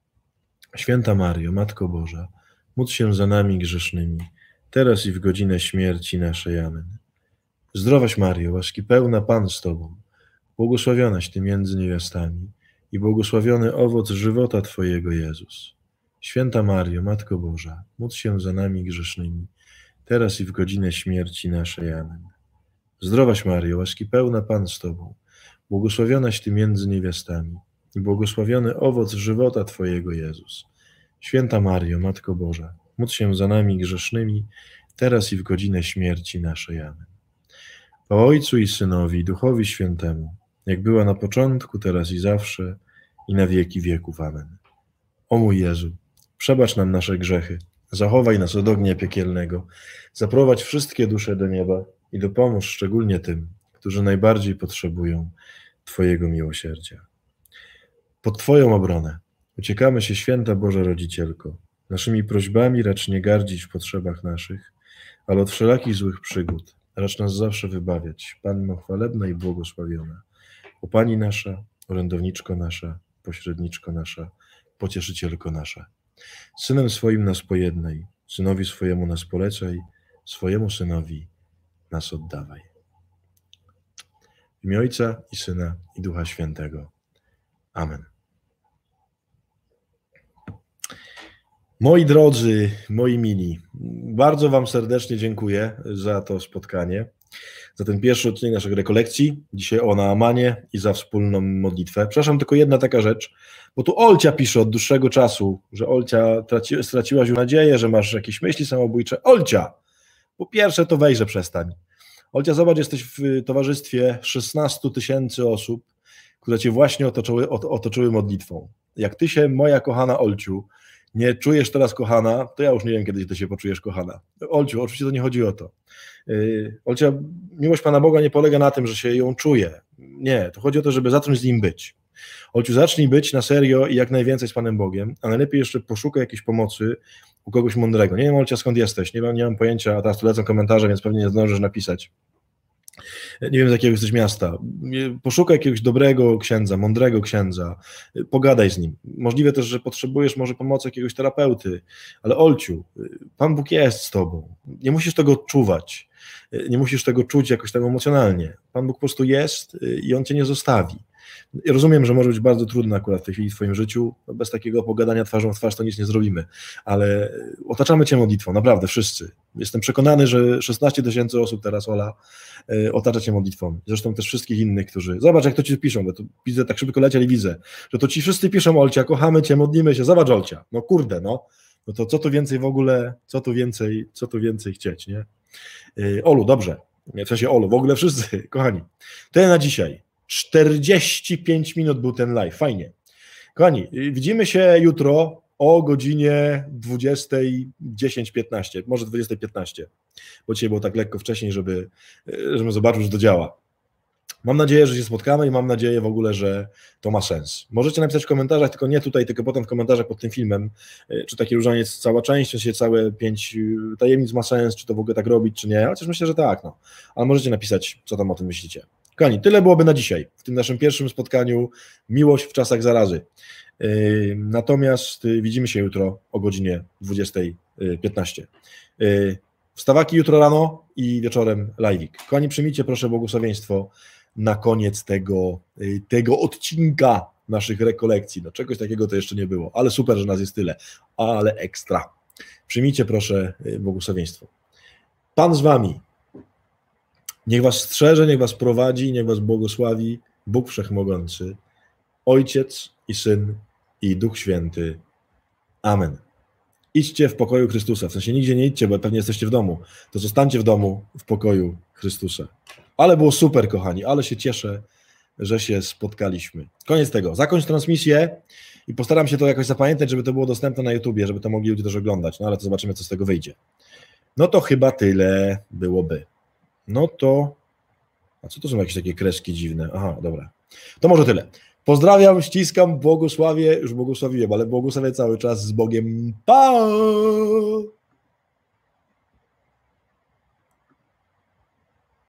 Święta Maryjo, Matko Boża, módl się za nami grzesznymi, teraz i w godzinę śmierci naszej. Amen. Zdrowaś Maryjo, łaski pełna, Pan z Tobą, błogosławionaś Ty między niewiastami i błogosławiony owoc żywota Twojego, Jezus. Święta Maryjo, Matko Boża, módl się za nami grzesznymi, teraz i w godzinę śmierci naszej. Amen. Zdrowaś Maryjo, łaski pełna, Pan z Tobą, błogosławionaś Ty między niewiastami i błogosławiony owoc żywota Twojego, Jezus. Święta Maryjo, Matko Boża, módl się za nami grzesznymi, teraz i w godzinę śmierci naszej. Amen. Po Ojcu i Synowi, i Duchowi Świętemu, jak była na początku, teraz i zawsze, i na wieki wieków. Amen. O mój Jezu, przebacz nam nasze grzechy, zachowaj nas od ognia piekielnego, zaprowadź wszystkie dusze do nieba i dopomóż szczególnie tym, którzy najbardziej potrzebują Twojego miłosierdzia. Pod Twoją obronę uciekamy się, Święta Boża Rodzicielko. Naszymi prośbami racz nie gardzić w potrzebach naszych, ale od wszelakich złych przygód racz nas zawsze wybawiać, Panno chwalebna i błogosławiona. O Pani nasza, orędowniczko nasza, pośredniczko nasza, pocieszycielko nasza. Synem swoim nas pojednaj, Synowi swojemu nas polecaj, swojemu Synowi nas oddawaj. W imię Ojca i Syna i Ducha Świętego. Amen. Moi drodzy, moi mili, bardzo Wam serdecznie dziękuję za to spotkanie, za ten pierwszy odcinek naszych rekolekcji, dzisiaj o Naamanie i za wspólną modlitwę. Przepraszam, tylko jedna taka rzecz, bo tu Olcia pisze od dłuższego czasu, że Olcia, straciłaś już nadzieję, że masz jakieś myśli samobójcze. Olcia, po pierwsze to weź, że przestań. Olcia, zobacz, jesteś w towarzystwie 16 000 osób, które Cię właśnie otoczyły modlitwą. Jak Ty się, moja kochana Olciu, nie czujesz teraz kochana, to ja już nie wiem, kiedy Ty się poczujesz kochana. Olciu, oczywiście to nie chodzi o to. Olcia, miłość Pana Boga nie polega na tym, że się ją czuje. Nie, to chodzi o to, żeby zacząć z Nim być. Olciu, zacznij być na serio i jak najwięcej z Panem Bogiem, a najlepiej jeszcze poszukaj jakiejś pomocy u kogoś mądrego. Nie wiem, Olcia, skąd jesteś, nie mam pojęcia, a teraz tu lecą komentarze, więc pewnie nie zdążysz napisać. Nie wiem, z jakiego jesteś miasta. Poszukaj jakiegoś dobrego księdza, mądrego księdza, pogadaj z nim. Możliwe też, że potrzebujesz może pomocy jakiegoś terapeuty, ale Olciu, Pan Bóg jest z tobą. Nie musisz tego odczuwać, nie musisz tego czuć jakoś tak emocjonalnie. Pan Bóg po prostu jest i On cię nie zostawi. Ja rozumiem, że może być bardzo trudno akurat w tej chwili w twoim życiu, bez takiego pogadania twarzą w twarz to nic nie zrobimy, ale otaczamy cię modlitwą, naprawdę wszyscy. Jestem przekonany, że 16 000 osób teraz, Ola, otacza cię modlitwą. Zresztą też wszystkich innych, którzy... Zobacz, jak to ci piszą, bo to widzę, tak szybko lecieli, widzę, że to ci wszyscy piszą: Olcia, kochamy cię, modlimy się. Zobacz, Olcia. No kurde, no. No to co tu więcej w ogóle, co tu więcej chcieć, nie? Olu, dobrze. W sensie Olu, w ogóle wszyscy, kochani. Tyle na dzisiaj. 45 minut był ten live, fajnie. Kochani, widzimy się jutro o godzinie 20:10-15, może 20:15, bo dzisiaj było tak lekko wcześniej, żebym zobaczył, że to działa. Mam nadzieję, że się spotkamy i mam nadzieję w ogóle, że to ma sens. Możecie napisać w komentarzach, tylko nie tutaj, tylko potem w komentarzach pod tym filmem, czy taki różaniec, cała część, czy całe 5 tajemnic ma sens, czy to w ogóle tak robić, czy nie, chociaż myślę, że tak, no. Ale możecie napisać, co tam o tym myślicie. Kochani, tyle byłoby na dzisiaj, w tym naszym pierwszym spotkaniu Miłość w czasach zarazy. Natomiast widzimy się jutro o godzinie 20:15. Wstawaki jutro rano i wieczorem live'ik. Kochani, przyjmijcie proszę błogosławieństwo na koniec tego odcinka naszych rekolekcji. No, czegoś takiego to jeszcze nie było, ale super, że nas jest tyle, ale ekstra. Przyjmijcie proszę błogosławieństwo. Pan z wami. Niech was strzeże, niech was prowadzi, niech was błogosławi Bóg Wszechmogący, Ojciec i Syn i Duch Święty. Amen. Idźcie w pokoju Chrystusa, w sensie nigdzie nie idźcie, bo pewnie jesteście w domu, to zostańcie w domu w pokoju Chrystusa. Ale było super, kochani, ale się cieszę, że się spotkaliśmy. Koniec tego, zakończ transmisję i postaram się to jakoś zapamiętać, żeby to było dostępne na YouTubie, żeby to mogli ludzie też oglądać, no ale to zobaczymy, co z tego wyjdzie. No to chyba tyle byłoby. No to... A co to są jakieś takie kreski dziwne? Aha, dobra. To może tyle. Pozdrawiam, ściskam, błogosławię, już błogosławiłem, ale błogosławię cały czas z Bogiem. Pa!